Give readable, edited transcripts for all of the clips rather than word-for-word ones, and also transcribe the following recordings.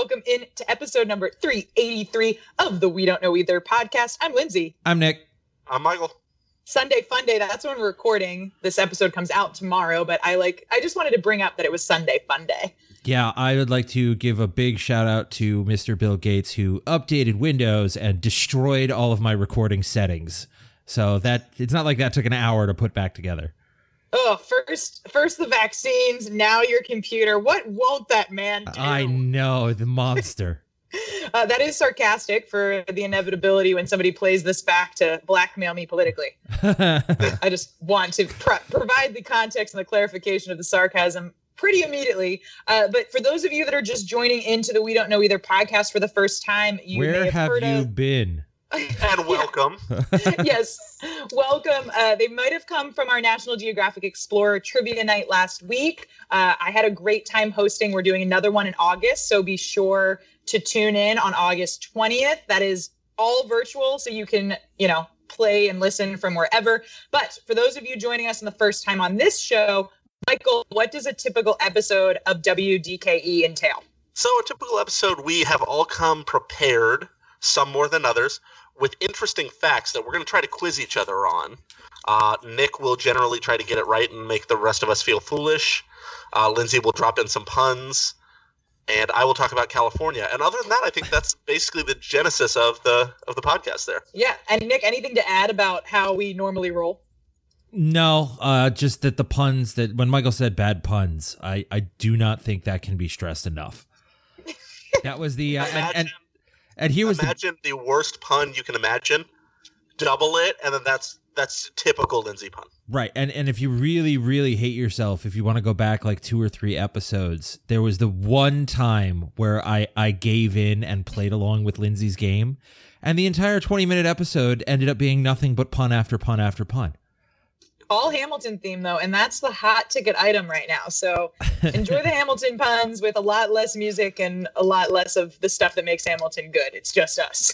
welcome in to episode number 383 of the We Don't Know Either podcast. I'm Lindsay. I'm Nick. I'm Michael. Sunday Fun Day, that's when we're recording. This episode comes out tomorrow, but I just wanted to bring up that it was Sunday Fun Day. Yeah, I would like to give a big shout out to Mr. Bill Gates, who updated Windows and destroyed all of my recording settings. So that it's not like that took an hour to put back together. Oh, first the vaccines, now your computer. What won't that man do? I know, the monster. That is sarcastic for the inevitability when somebody plays this back to blackmail me politically. I just want to provide the context and the clarification of the sarcasm pretty immediately. But for those of you that are just joining into the We Don't Know Either podcast for the first time, Where have you been? And welcome. Yes, welcome. They might have come from our National Geographic Explorer Trivia Night last week. I had a great time hosting. We're doing another one in August, so be sure to tune in on August 20th. That is all virtual, so you can, play and listen from wherever. But for those of you joining us in the first time on this show, Michael, what does a typical episode of WDKE entail? So a typical episode, we have all come prepared, some more than others, with interesting facts that we're going to try to quiz each other on. Nick will generally try to get it right and make the rest of us feel foolish. Lindsay will drop in some puns, and I will talk about California. And other than that, I think that's basically the genesis of the podcast there. Yeah, and Nick, anything to add about how we normally roll? No, just that the puns, that when Michael said bad puns, I do not think that can be stressed enough. That was the and here was imagine the worst pun you can imagine, double it, and then that's typical Lindsay pun. Right, and if you really, really hate yourself, if you want to go back like 2 or 3 episodes, there was the one time where I gave in and played along with Lindsay's game, and the entire 20-minute episode ended up being nothing but pun after pun after pun. All Hamilton theme, though, and that's the hot ticket item right now. So enjoy the Hamilton puns with a lot less music and a lot less of the stuff that makes Hamilton good. It's just us.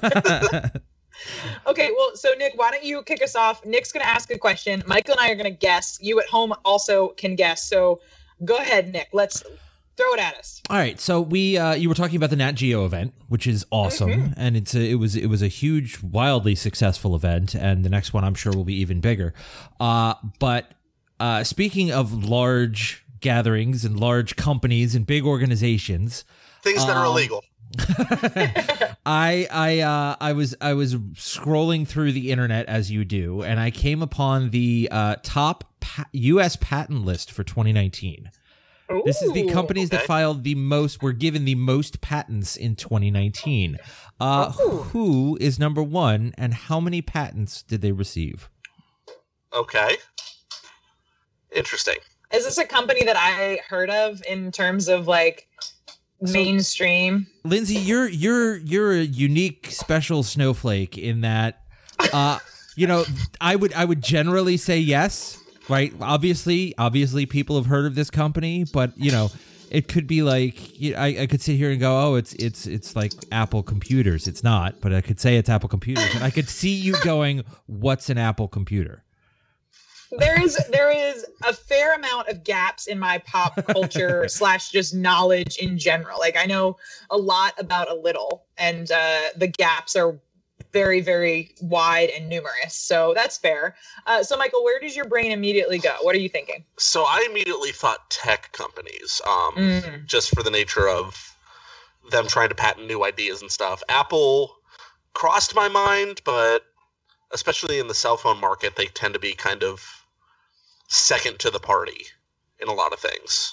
Okay, well, so Nick, why don't you kick us off? Nick's going to ask a question. Michael and I are going to guess. You at home also can guess. So go ahead, Nick. Let's throw it at us. All right. So you were talking about the Nat Geo event, which is awesome, and it was a huge, wildly successful event, and the next one I'm sure will be even bigger. But speaking of large gatherings and large companies and big organizations, things that are illegal. I was scrolling through the internet as you do, and I came upon the top U.S. patent list for 2019. Ooh, this is the companies that filed were given the most patents in 2019. Who is number one, and how many patents did they receive? Okay. Interesting. Is this a company that I heard of in terms of mainstream? Lindsay, you're a unique, special snowflake in that, I would generally say yes. Right. Obviously, people have heard of this company, but it could be like I could sit here and go, oh, it's like Apple computers. It's not, but I could say it's Apple computers, and I could see you going, what's an Apple computer? There is a fair amount of gaps in my pop culture / just knowledge in general. Like I know a lot about a little, and the gaps are very, very wide and numerous. So that's fair. So Michael, where does your brain immediately go? What are you thinking? So I immediately thought tech companies, just for the nature of them trying to patent new ideas and stuff. Apple crossed my mind, but especially in the cell phone market, they tend to be kind of second to the party in a lot of things.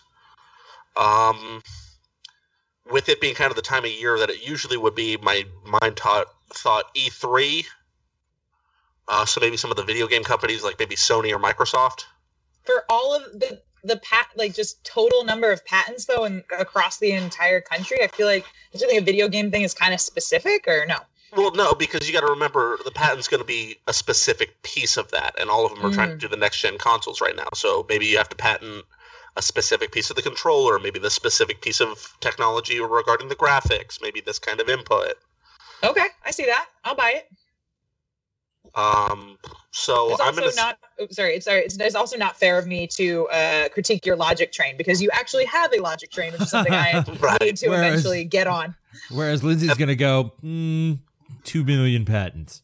With it being kind of the time of year that it usually would be, my mind thought E3. So maybe some of the video game companies like maybe Sony or Microsoft. For all of the just total number of patents though, and across the entire country, I feel like do you think a video game thing is kind of specific or no? Well, no, because you got to remember the patent's going to be a specific piece of that, and all of them are trying to do the next gen consoles right now. So maybe you have to patent a specific piece of the controller, maybe the specific piece of technology regarding the graphics, maybe this kind of input. Okay, I see that. I'll buy it. So It's I'm also gonna. not. It's also not fair of me to critique your logic train because you actually have a logic train, which is something I Right. need to Whereas- eventually get on. Whereas Lindsay's going to go 2 million patents.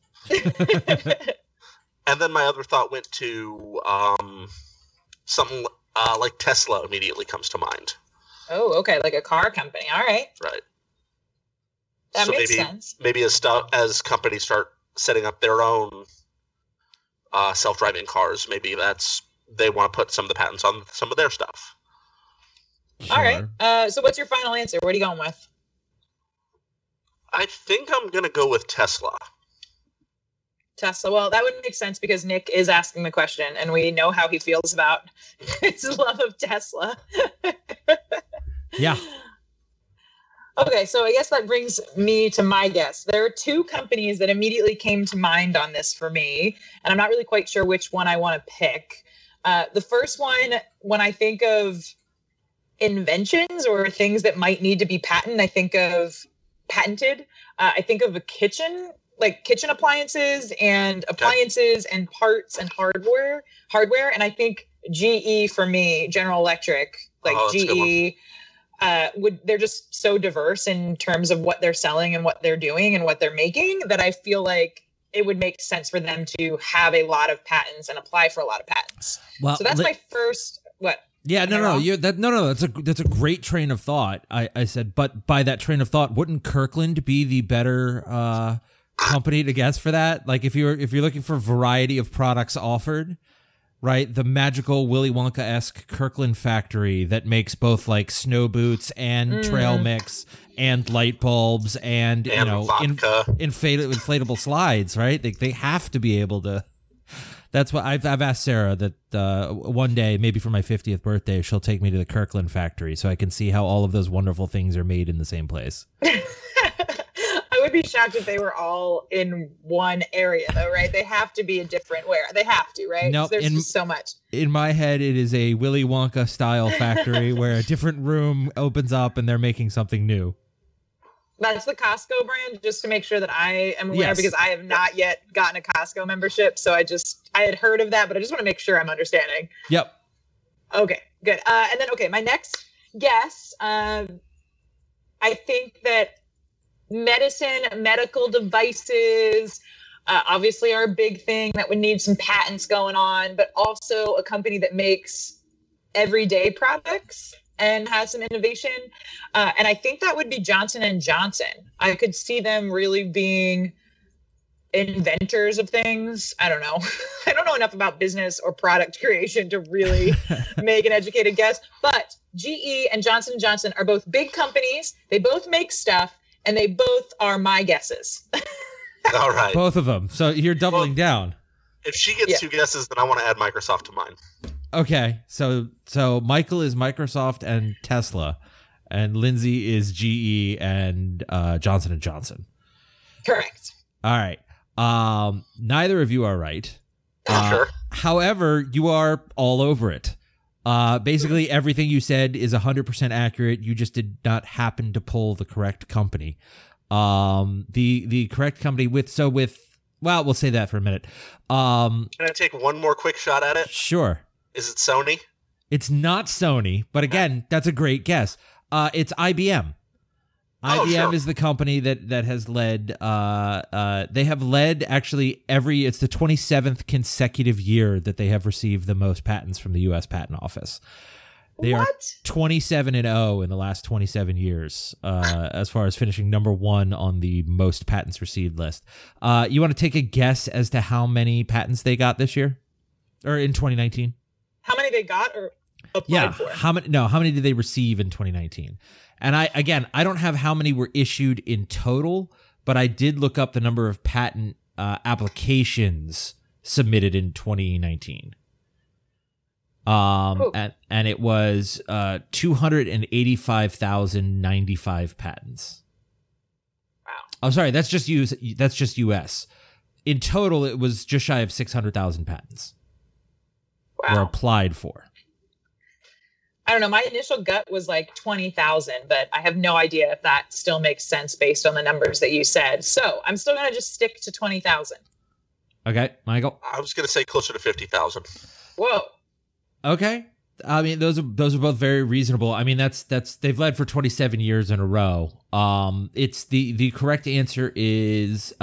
And then my other thought went to something like Tesla immediately comes to mind. Oh, okay, like a car company. All right, Right. that So makes maybe sense. maybe as companies start setting up their own self-driving cars, maybe they want to put some of the patents on some of their stuff. Sure. All right. So, what's your final answer? What are you going with? I think I'm gonna go with Tesla. Tesla. Well, that would make sense because Nick is asking the question, and we know how he feels about his love of Tesla. Yeah. Okay, so I guess that brings me to my guess. There are two companies that immediately came to mind on this for me, and I'm not really quite sure which one I want to pick. The first one, when I think of inventions or things that might need to be patented, I think of a kitchen, like kitchen appliances and parts and hardware. And I think GE for me, General Electric, like Oh, that's a good GE. They're just so diverse in terms of what they're selling and what they're doing and what they're making that I feel like it would make sense for them to have a lot of patents and apply for a lot of patents. Well, So that's my first. What? Yeah, Am I no. wrong? That's a great train of thought. I said, but by that train of thought, wouldn't Kirkland be the better company to guess for that? Like if you're looking for variety of products offered, right? The magical Willy Wonka-esque Kirkland factory that makes both like snow boots and trail mix and light bulbs and vodka. inflatable slides, right? They have to be able to. That's what I've asked Sarah that one day, maybe for my 50th birthday, she'll take me to the Kirkland factory so I can see how all of those wonderful things are made in the same place. I would be shocked if they were all in one area, though, right? They have to be a different where. They have to, right? Nope, There's just so much. In my head, it is a Willy Wonka style factory where a different room opens up and they're making something new. That's the Costco brand, just to make sure that I am aware, Yes. because I have not yet gotten a Costco membership. So I had heard of that, but I just want to make sure I'm understanding. Yep. Okay, good. And then, my next guess, I think that medical devices, obviously are a big thing that would need some patents going on, but also a company that makes everyday products and has some innovation. And I think that would be Johnson & Johnson. I could see them really being inventors of things. I don't know. I don't know enough about business or product creation to really make an educated guess. But GE and Johnson & Johnson are both big companies. They both make stuff, and they both are my guesses. All right. Both of them. So you're doubling down. If she gets two guesses, then I want to add Microsoft to mine. Okay. So Michael is Microsoft and Tesla, and Lindsay is GE and Johnson & Johnson. Correct. All right. Neither of you are right. Sure. However, you are all over it. Basically, everything you said is 100% accurate. You just did not happen to pull the correct company. The correct company well, we'll say that for a minute. Can I take one more quick shot at it? Sure. Is it Sony? It's not Sony, but again, that's a great guess. It's IBM. Oh, IBM sure. is the company that has led. They have led actually it's the 27th consecutive year that they have received the most patents from the U.S. Patent Office. They are 27-0 in the last 27 years, as far as finishing number one on the most patents received list. You want to take a guess as to how many patents they got this year, or in 2019? How many they got or applied for? How many did they receive in 2019? And I don't have how many were issued in total, but I did look up the number of patent applications submitted in 2019. And it was 285,095 patents. Wow. Oh, sorry, that's just US. In total, it was just shy of 600,000 patents were Wow. applied for. I don't know. My initial gut was like 20,000, but I have no idea if that still makes sense based on the numbers that you said. So I'm still going to just stick to 20,000. Okay, Michael. I was going to say closer to 50,000. Whoa. Okay. I mean, those are both very reasonable. I mean, that's they've led for 27 years in a row. It's the correct answer is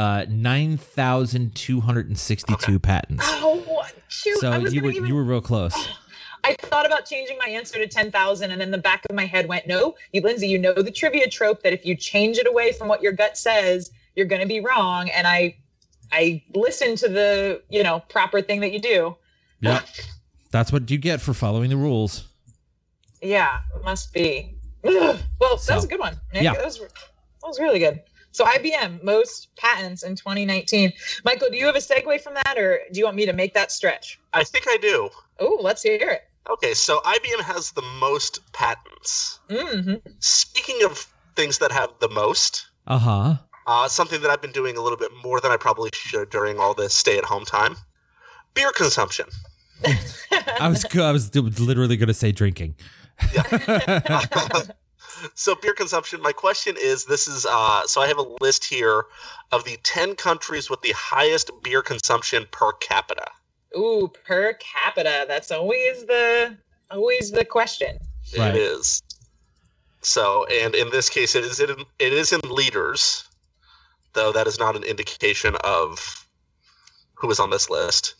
9,262 patents. Oh, shoot. So you were real close. I thought about changing my answer to 10,000, and then the back of my head went, no, Lindsay, you know the trivia trope that if you change it away from what your gut says, you're going to be wrong. And I listened to the, proper thing that you do. Yeah. That's what you get for following the rules. Yeah, it must be. Ugh. Well, that was a good one, Nick. Yeah. That was really good. So IBM, most patents in 2019. Michael, do you have a segue from that, or do you want me to make that stretch? I think I do. Oh, let's hear it. Okay, so IBM has the most patents. Mm-hmm. Speaking of things that have the most, something that I've been doing a little bit more than I probably should during all this stay-at-home time, beer consumption. I was literally going to say drinking. Yeah. So beer consumption. My question is, so I have a list here of the 10 countries with the highest beer consumption per capita. Ooh, per capita. That's always the question. Right. It is. So, and in this case, it is in liters, though that is not an indication of who is on this list.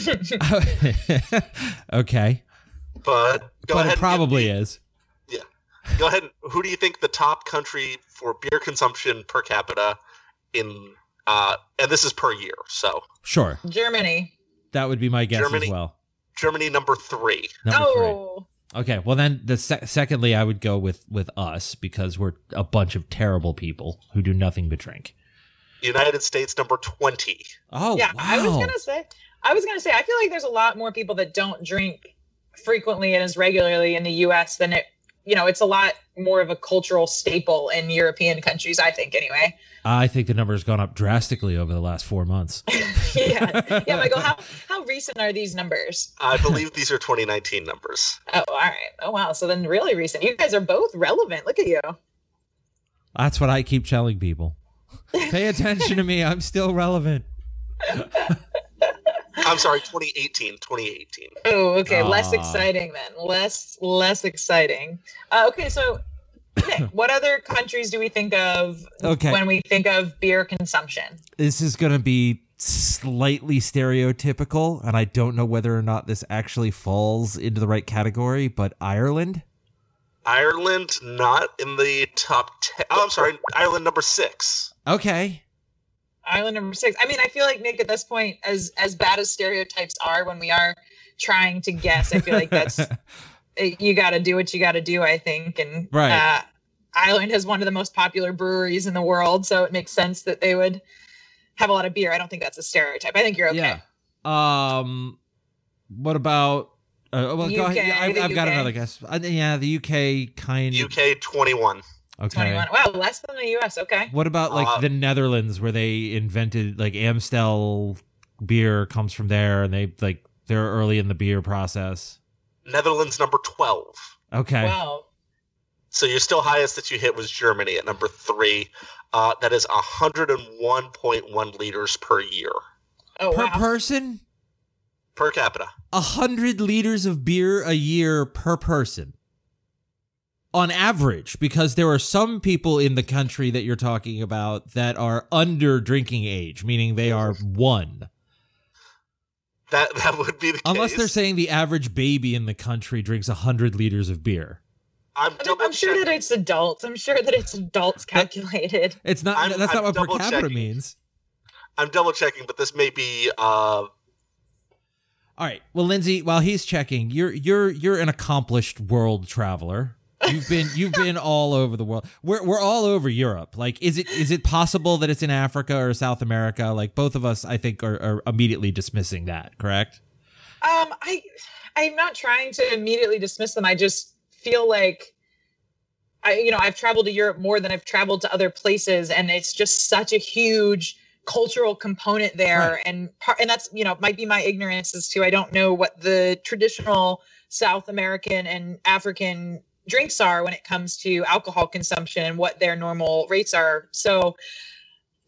Okay. But it probably is. Yeah. Go ahead. Who do you think the top country for beer consumption per capita and this is per year, so. Sure. Germany. That would be my guess as well. Germany, number 3. Number 3. Okay, well then, secondly, I would go with us because we're a bunch of terrible people who do nothing but drink. United States, number 20. Oh, yeah. Wow. I was gonna say. I feel like there's a lot more people that don't drink frequently and as regularly in the U.S. than it's a lot more of a cultural staple in European countries. I think, anyway. I think the number has gone up drastically over the last 4 months. yeah, Michael. How recent are these numbers? I believe these are 2019 numbers. Oh, all right. Oh, wow. So then, really recent. You guys are both relevant. Look at you. That's what I keep telling people. Pay attention to me. I'm still relevant. I'm sorry, 2018. Oh, okay. Less exciting then. Less exciting. Okay, so Nick, what other countries do we think of when we think of beer consumption? This is going to be slightly stereotypical, and I don't know whether or not this actually falls into the right category, but Ireland? Ireland, not in the top 10. Oh, I'm sorry. Ireland, number 6. Okay. Ireland, number 6. I mean, I feel like, Nick, at this point, as bad as stereotypes are when we are trying to guess, I feel like that's... you got to do what you got to do, I think. And right. Ireland has one of the most popular breweries in the world, so it makes sense that they would have a lot of beer. I don't think that's a stereotype. I think you're okay. Yeah. What about... go ahead. I've got another guess. Yeah, the UK kind of... UK, 21. Okay. 21. Wow, less than the US. Okay. What about the Netherlands, where they invented Amstel beer comes from there, and they're early in the beer process. Netherlands, number 12. Okay. Wow. So your still highest that you hit was Germany at number 3. That is 101.1 liters per year. Oh, per wow. person? Per capita. 100 liters of beer a year per person. On average, because there are some people in the country that you're talking about that are under drinking age, meaning they are 1. That would be the case. Unless they're saying the average baby in the country drinks 100 liters of beer. I'm sure that it's adults. I'm sure that it's adults calculated. It's not. That's not what per capita means. I'm double checking, but this may be. All right. Well, Lindsay, while he's checking, you're an accomplished world traveler. You've been all over the world. We're all over Europe. Is it possible that it's in Africa or South America? Both of us, I think, are immediately dismissing that. Correct? I'm not trying to immediately dismiss them. I just feel like I've traveled to Europe more than I've traveled to other places, and it's just such a huge cultural component there. Right. And that's might be my ignorance as to I don't know what the traditional South American and African drinks are when it comes to alcohol consumption and what their normal rates are. So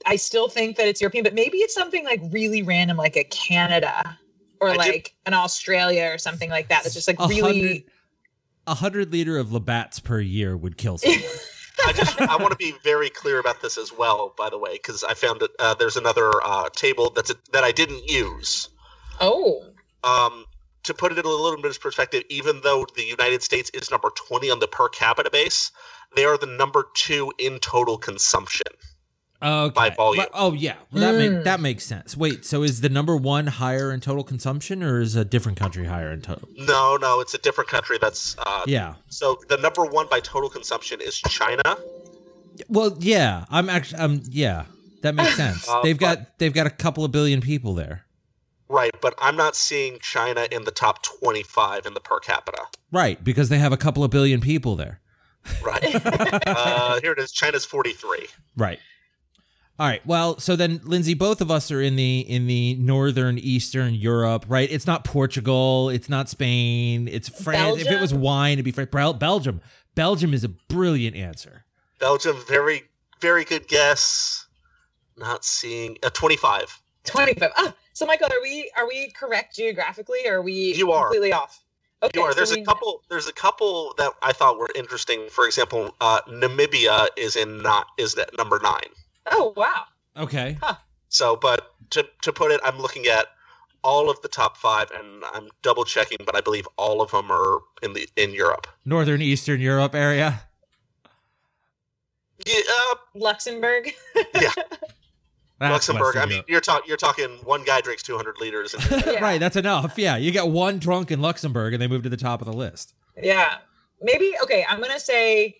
I still think that it's European, but maybe it's something like really random, like a Canada or an Australia or something like that. That's just like really 100 liter of Labatt's per year would kill someone. I want to be very clear about this as well, by the way, because I found that there's another table that I didn't use. Oh. To put it in a little bit of perspective, even though the United States is number 20 on the per capita base, they are the number 2 in total consumption. Okay. By volume. Oh, yeah. Well, that makes sense. Wait, so is the number 1 higher in total consumption, or is a different country higher in total? No, it's a different country. That's yeah. So the number 1 by total consumption is China. Well, yeah. Yeah, that makes sense. They've got a couple of billion people there. Right, but I'm not seeing China in the top 25 in the per capita. Right, because they have a couple of billion people there. Right. Here it is. China's 43. Right. All right. Well, so then, Lindsay, both of us are in the northern Eastern Europe, right? It's not Portugal. It's not Spain. It's France. Belgium? If it was wine, it'd be Belgium. Belgium is a brilliant answer. Belgium, very, very good guess. Not seeing 25. 25. Oh, so Michael, are we correct geographically, or are we completely off? Okay, you are. There's a couple that I thought were interesting. For example, Namibia is at number 9. Oh, wow. Okay. Huh. So, but to put it, I'm looking at all of the top 5, and I'm double checking, but I believe all of them are in Europe. Northern Eastern Europe area. Yeah. Luxembourg. Yeah. That's Luxembourg. Western I mean, Europe. you're talking one guy drinks 200 liters. And Yeah. Right. That's enough. Yeah. You get one drunk in Luxembourg, and they move to the top of the list. Yeah. Maybe. Okay. I'm going to say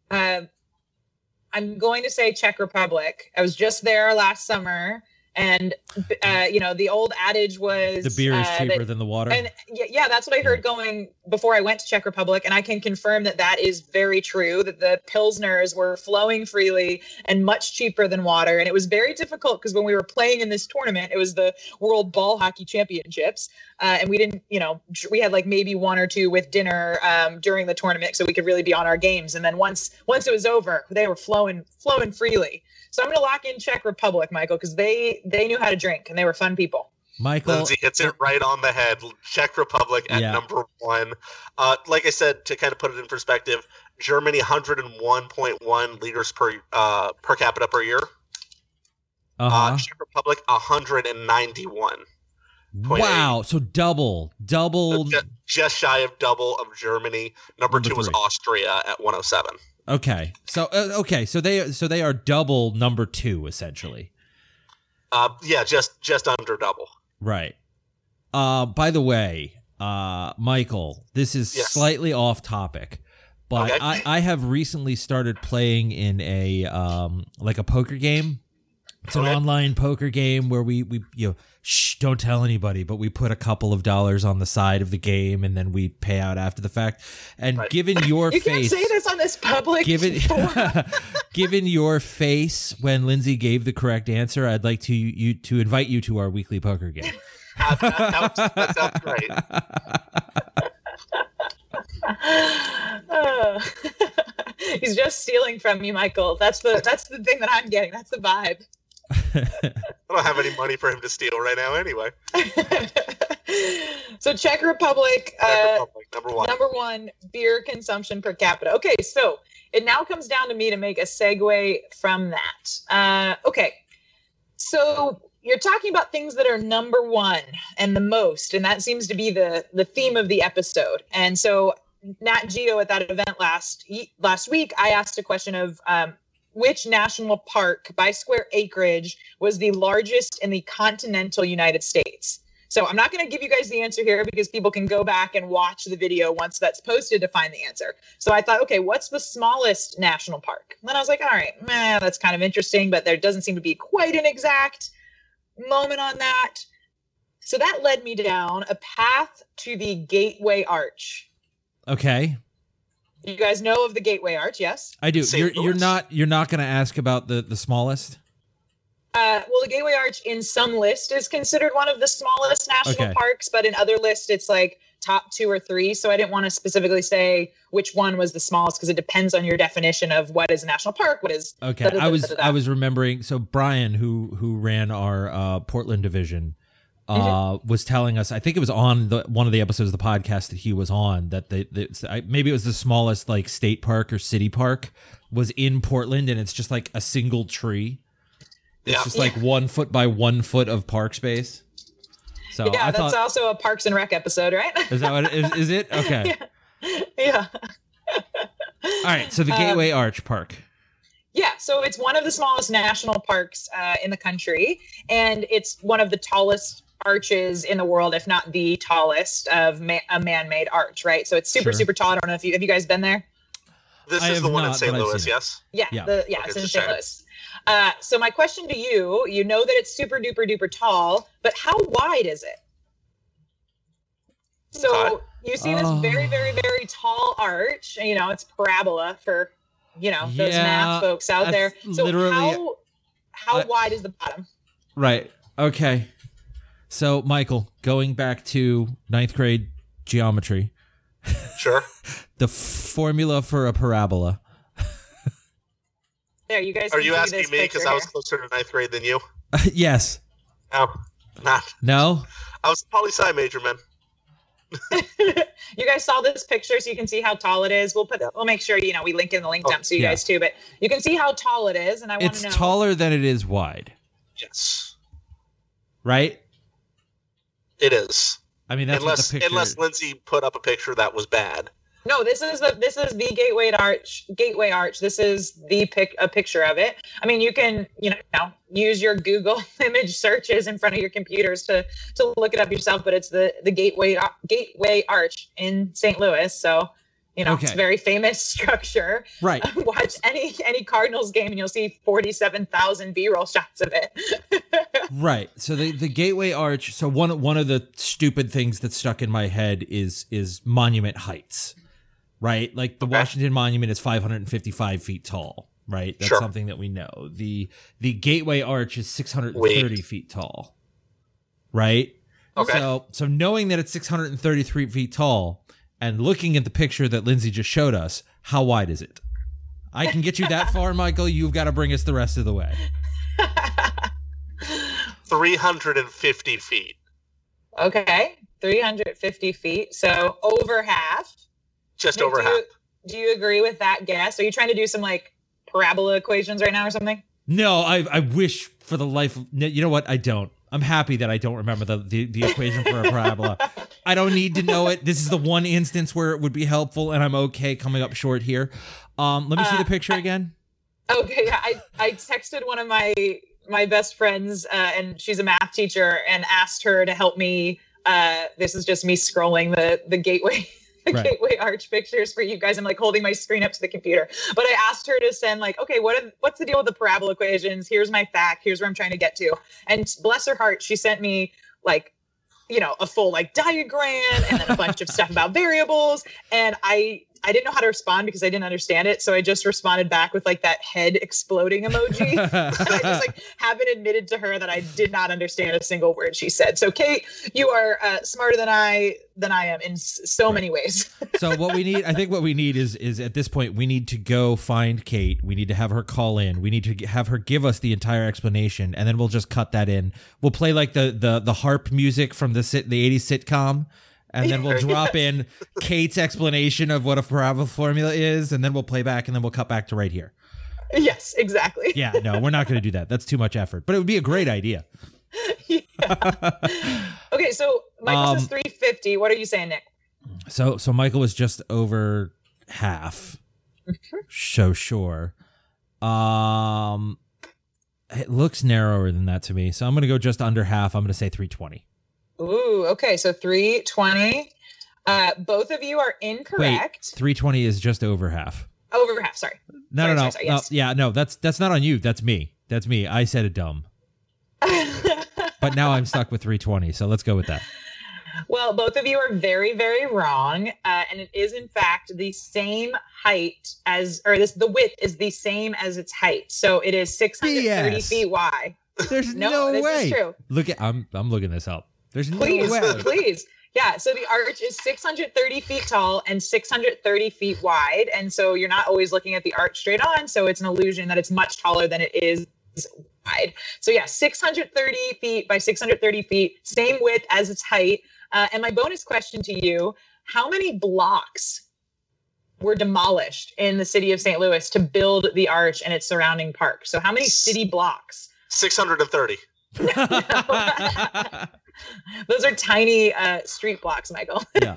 Czech Republic. I was just there last summer, and the old adage was The beer is cheaper than the water. And yeah, that's what I heard going before I went to Czech Republic, and I can confirm that is very true. That the pilsners were flowing freely and much cheaper than water, and it was very difficult because when we were playing in this tournament, it was the World Ball Hockey Championships, and we didn't, we had like maybe 1 or 2 with dinner during the tournament, so we could really be on our games. And then once it was over, they were flowing freely. So I'm going to lock in Czech Republic, Michael, because they knew how to drink and they were fun people. Michael Lindsay hits it right on the head. Czech Republic at number 1. Like I said, to kind of put it in perspective, Germany 101.1 liters per capita per year. Czech Republic 191. Wow, so double. So just shy of double of Germany. Number 2 was Austria at 107. Okay. So they are double number 2 essentially. Yeah, just under double. Right. By the way, Michael, this is slightly off topic, but okay. I have recently started playing in a poker game. It's an online poker game where we don't tell anybody, but we put a couple of dollars on the side of the game and then we pay out after the fact. And given your face, can't say this on this public. Given your face when Lindsay gave the correct answer, I'd like to invite you to our weekly poker game. That sounds great. He's just stealing from you, Michael. That's the thing that I'm getting. That's the vibe. I don't have any money for him to steal right now anyway. So Czech Republic, number 1 beer consumption per capita. Okay, so it now comes down to me to make a segue from that. Okay, so you're talking about things that are number 1 and the most, and that seems to be the theme of the episode. And so Nat Geo at that event last week, I asked a question of which national park by square acreage was the largest in the continental United States? So I'm not going to give you guys the answer here because people can go back and watch the video once that's posted to find the answer. So I thought, okay, what's the smallest national park? And then I was like, all right, that's kind of interesting, but there doesn't seem to be quite an exact moment on that. So that led me down a path to the Gateway Arch. Okay. You guys know of the Gateway Arch, yes? I do. You're not going to ask about the smallest? Well, the Gateway Arch in some list is considered one of the smallest national parks, but in other lists it's like top 2 or 3. So I didn't want to specifically say which one was the smallest because it depends on your definition of what is a national park, what is. Okay, I was remembering. So Brian, who ran our Portland division, was telling us. I think it was on one of the episodes of the podcast that he was on that maybe it was the smallest like state park or city park was in Portland, and it's just like a single tree. It's just like 1 foot by 1 foot of park space. So yeah, that's also a Parks and Rec episode, right? Is that what it is? Is it? Okay. Yeah. All right. So the Gateway Arch Park. Yeah. So it's one of the smallest national parks in the country, and it's one of the tallest arches in the world, if not the tallest of a man-made arch. Right. So it's super tall. I don't know if you guys been there. This is the one in St. Louis, yes? Yeah. It's in St. Louis. So my question to you, you know that it's super duper duper tall, but how wide is it? So you see this very, very, very tall arch, and, it's parabola for, those math folks out there. So how wide is the bottom? Right. Okay. So Michael, going back to 9th grade geometry. Sure. The formula for a parabola. There, you guys. Are you asking me because I was closer to 9th grade than you? Yes. No, not. No? I was a poli-sci major, man. You guys saw this picture, so you can see how tall it is. We'll make sure we link in the link dump so you guys too. But you can see how tall it is, and I want to know. It's taller than it is wide. Yes. Right? It is. I mean, that's what the picture. Unless Lindsay put up a picture that was bad. No, this is the Gateway Arch. This is a picture of it. I mean, you can use your Google image searches in front of your computers to look it up yourself. But it's the Gateway Arch in St. Louis. So it's a very famous structure. Right. Watch any Cardinals game and you'll see 47,000 B-roll shots of it. Right. So the Gateway Arch. So one of the stupid things that stuck in my head is monument heights. Right? Like the Washington Monument is 555 feet tall, right? That's something that we know. The Gateway Arch is 630 feet tall, right? Okay. So knowing that it's 633 feet tall and looking at the picture that Lindsay just showed us, how wide is it? I can get you that far, Michael. You've got to bring us the rest of the way. 350 feet. Okay. 350 feet. So over half. Just over half. Do you agree with that guess? Are you trying to do some like parabola equations right now or something? No, I wish for the life of, you know what? I don't. I'm happy that I don't remember the equation for a parabola. I don't need to know it. This is the one instance where it would be helpful, and I'm okay coming up short here. Let me see the picture again. Okay, yeah, I texted one of my best friends, and she's a math teacher, and asked her to help me. This is just me scrolling the Gateway. Gateway Arch pictures for you guys. I'm like holding my screen up to the computer, but I asked her to send like, okay, what's the deal with the parabola equations? Here's my fact. Here's where I'm trying to get to. And bless her heart, she sent me like, a full like diagram and then a bunch of stuff about variables. And I didn't know how to respond because I didn't understand it. So I just responded back with like that head exploding emoji. And I just like haven't admitted to her that I did not understand a single word she said. So Kate, you are smarter than I am in so many ways. So what we need, I think what we need is at this point, we need to go find Kate. We need to have her call in. We need to have her give us the entire explanation, and then we'll just cut that in. We'll play like the harp music from the 80s sitcom. And then we'll drop in Kate's explanation of what a parabola formula is, and then we'll play back, and then we'll cut back to right here. Yes, exactly. Yeah, no, we're not going to do that. That's too much effort, but it would be a great idea. Yeah. Okay, so Michael says 350. What are you saying, Nick? So Michael was just over half. So sure. It looks narrower than that to me, so I'm going to go just under half. I'm going to say 320. Ooh, okay, so 320. Both of you are incorrect. Wait, 320 is just over half. Over half, sorry. No. Yes. Yeah, no, that's not on you. That's me. I said it dumb. But now I'm stuck with 320, so let's go with that. Well, both of you are very, very wrong. And it is, in fact, the same height the width is the same as its height. So it is 630 feet wide. There's no way. This is true. I'm looking this up. There's no way. Please. Yeah, so the arch is 630 feet tall and 630 feet wide. And so you're not always looking at the arch straight on. So it's an illusion that it's much taller than it is wide. So yeah, 630 feet by 630 feet, same width as its height. And my bonus question to you, how many blocks were demolished in the city of St. Louis to build the arch and its surrounding park? So how many city blocks? 630. Those are tiny street blocks, Michael. Yeah.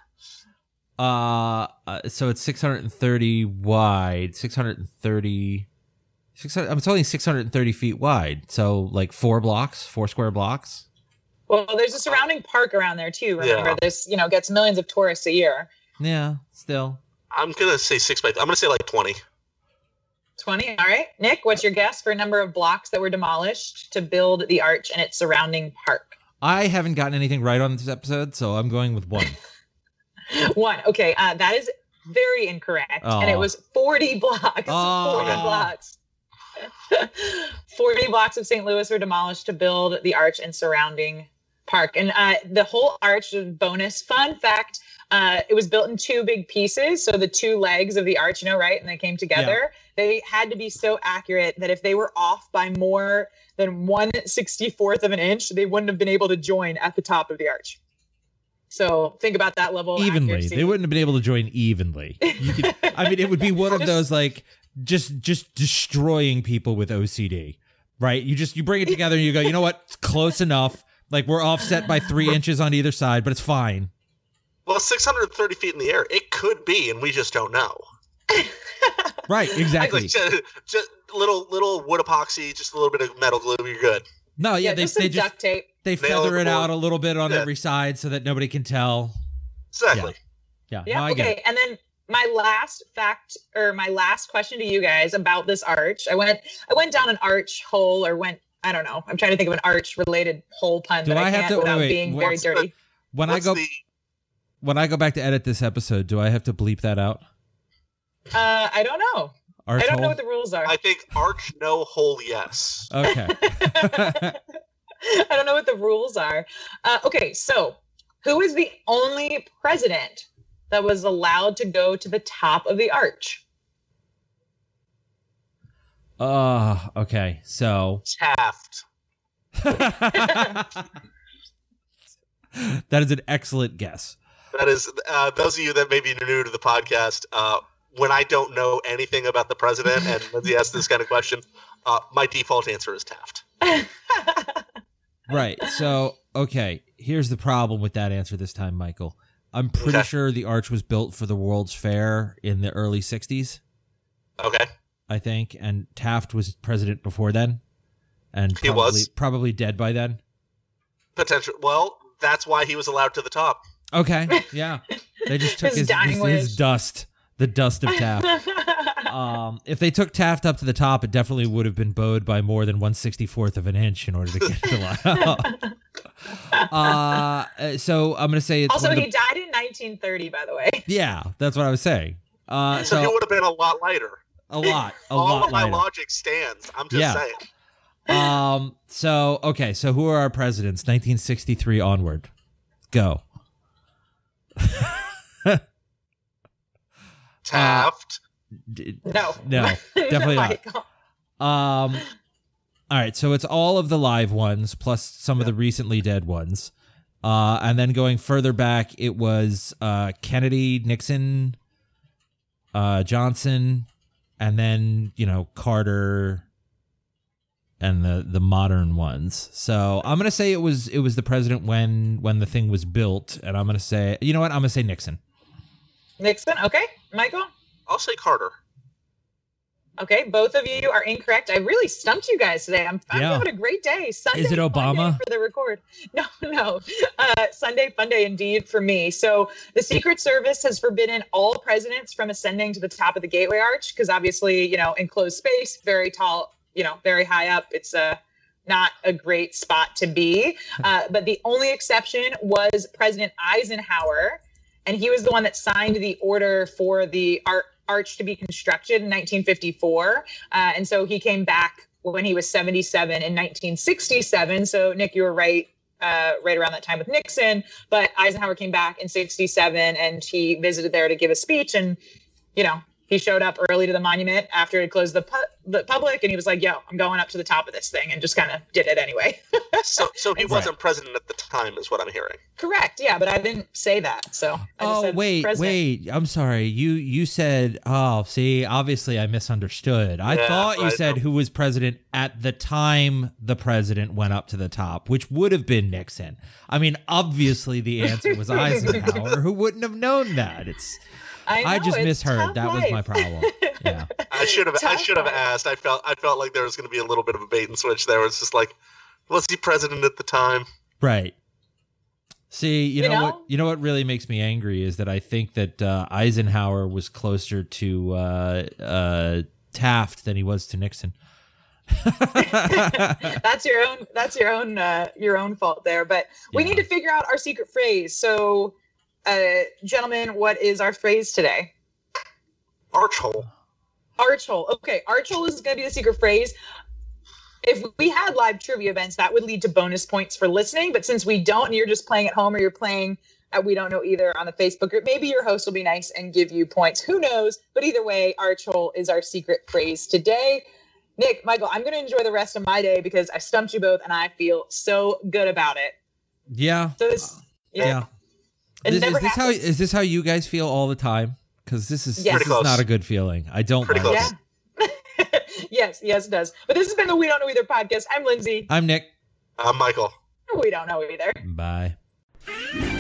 So it's 630 wide, 630. It's only 630 feet wide. So like 4 square blocks. Well, there's a surrounding park around there too. Remember, this gets millions of tourists a year. Yeah, still. I'm gonna say I'm gonna say like 20. 20. All right, Nick, what's your guess for number of blocks that were demolished to build the arch and its surrounding park? I haven't gotten anything right on this episode, so I'm going with 1. 1. Okay, that is very incorrect, and it was 40 blocks. 40 blocks. 40 blocks of St. Louis were demolished to build the arch and surrounding park. And the whole arch, bonus fun fact, it was built in 2 big pieces. So the 2 legs of the arch, right? And they came together. Yeah. They had to be so accurate that if they were off by more than 1/64th of an inch, they wouldn't have been able to join at the top of the arch. So think about that level of evenly. Accuracy. They wouldn't have been able to join evenly. It would be one of those like just destroying people with OCD, right? You bring it together and you go, you know what? It's close enough. Like we're offset by 3 inches on either side, but it's fine. Well, 630 feet in the air, it could be, and we just don't know. Right, exactly. Just little wood epoxy, just a little bit of metal glue, you're good. No, yeah, they just duct tape. They feather it out a little bit on every side so that nobody can tell. Exactly. Yeah. No, okay. And then my last question to you guys about this arch. I went down an arch hole, I don't know. I'm trying to think of an arch related hole pun that I can't without being very dirty. When I go back to edit this episode, do I have to bleep that out? I don't know. Arch I don't hole? know what the rules are. I think arch no hole yes. Okay. I don't know what the rules are. Okay, so who is the only president that was allowed to go to the top of the arch? Okay, so Taft. That is an excellent guess. That is, those of you that may be new to the podcast, when I don't know anything about the president and Lindsay asks this kind of question, my default answer is Taft. Right. So, okay, here's the problem with that answer this time, Michael. I'm pretty sure the arch was built for the World's Fair in the early 60s. Okay. I think. And Taft was president before then. And he was probably dead by then. Potential. Well, that's why he was allowed to the top. Okay. Yeah. They just took his dust. The dust of Taft. If they took Taft up to the top, it definitely would have been bowed by more than 1/64th of an inch in order to get to the so I'm going to say it's also he died in 1930, by the way. Yeah, that's what I was saying. So he would have been a lot lighter. A lot All of my lighter. logic stands. I'm just saying. So who are our presidents? 1963 onward. Go. Taft. No, definitely not. All right, so it's all of the live ones plus some of the recently dead ones, and then going further back, it was Kennedy, Nixon, Johnson, and then Carter, and the modern ones. So I'm gonna say it was the president when the thing was built, and I'm gonna say I'm gonna say Nixon. Nixon, okay, Michael. I'll say Carter. Okay, both of you are incorrect. I really stumped you guys today. I'm having a great day. Sunday, is it Obama? For the record? No. Sunday fun day indeed for me. So the Secret Service has forbidden all presidents from ascending to the top of the Gateway Arch because obviously, enclosed space, very tall, very high up. It's not a great spot to be. But the only exception was President Eisenhower. And he was the one that signed the order for the arch to be constructed in 1954. And so he came back when he was 77 in 1967. So, Nick, you were right right around that time with Nixon, but Eisenhower came back in 67 and he visited there to give a speech. And, you know, he showed up early to the monument after it closed the public, and he was like, yo, I'm going up to the top of this thing, and just kind of did it anyway. So he wasn't president at the time is what I'm hearing. Correct. Yeah, but I didn't say that. So I just said wait. I'm sorry. You said, see, obviously I misunderstood. I thought you said who was president at the time the president went up to the top, which would have been Nixon. I mean, obviously the answer was Eisenhower. Who wouldn't have known that? I just misheard. That was my problem. Yeah. I should have asked. I felt like there was going to be a little bit of a bait and switch there. It's just like, was he president at the time? Right. See, you know what really makes me angry is that I think that Eisenhower was closer to Taft than he was to Nixon. That's your own fault there. But we need to figure out our secret phrase. So, gentlemen, what is our phrase today? Archhole. Archhole. Okay, archhole is going to be the secret phrase. If we had live trivia events, that would lead to bonus points for listening. But since we don't, and you're just playing at home, or you're playing at We Don't Know Either on the Facebook group, maybe your host will be nice and give you points. Who knows? But either way, archhole is our secret phrase today. Nick, Michael, I'm going to enjoy the rest of my day because I stumped you both, and I feel so good about it. Yeah. So yeah. Is this how you guys feel all the time? Because this is not a good feeling. I don't like it. Yeah. yes, it does. But this has been the We Don't Know Either podcast. I'm Lindsay. I'm Nick. I'm Michael. We don't know either. Bye.